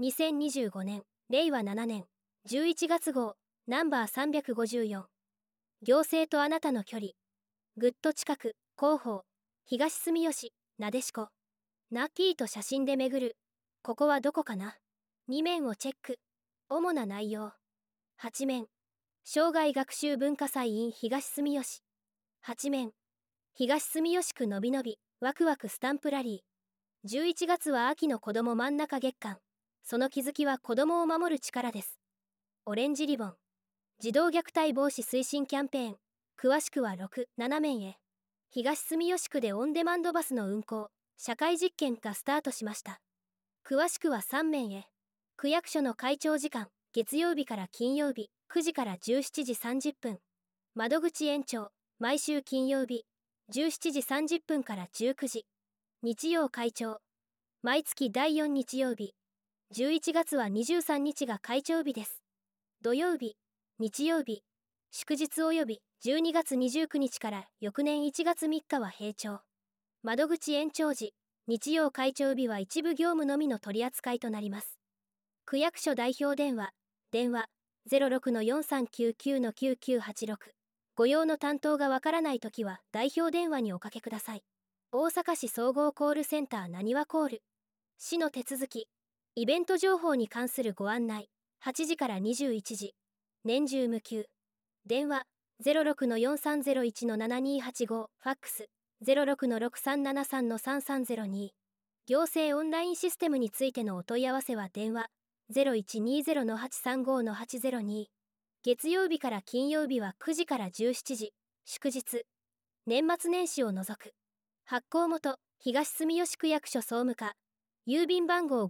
2025年、令和7年、11月号、ナンバー354。行政とあなたの距離。ぐっと近く、広報、東住吉、なでしこ。ナッキーと写真で巡る。ここはどこかな ?2 面をチェック。主な内容。8面。生涯学習文化祭 in 東住吉。8面。東住吉区のびのび、ワクワクスタンプラリー。11月は秋の子ども真ん中月間。その気づきは子どもを守る力です。オレンジリボン。児童虐待防止推進キャンペーン。詳しくは6、7面へ。東住吉区でオンデマンドバスの運行、社会実験がスタートしました。詳しくは3面へ。区役所の開庁時間、月曜日から金曜日、9時から17時30分。窓口延長、毎週金曜日、17時30分から19時。日曜開庁。毎月第4日曜日。11月は23日が開庁日です。土曜日、日曜日、祝日及び12月29日から翌年1月3日は閉庁。窓口延長時、日曜開庁日は一部業務のみの取り扱いとなります。区役所代表電話、06-4399-9986。ご用の担当がわからないときは代表電話におかけください。大阪市総合コールセンターなにわコール。市の手続き、イベント情報に関するご案内、8時から21時。年中無休。電話、06-4301-7285。ファックス、06-6373-3302。行政オンラインシステムについてのお問い合わせは電話、0120-835-802。月曜日から金曜日は9時から17時。祝日。年末年始を除く。発行元、東住吉区役所総務課。郵便番号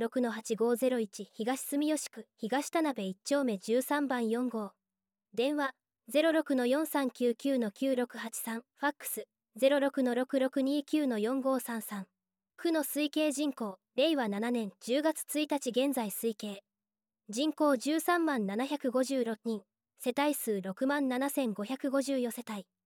546-8501 東住吉区東田辺1丁目13番4号。電話 06-4399-9683。ファックス 06-6629-4533。区の推計人口、令和7年10月1日現在推計。人口13万756人。世帯数6万7554世帯。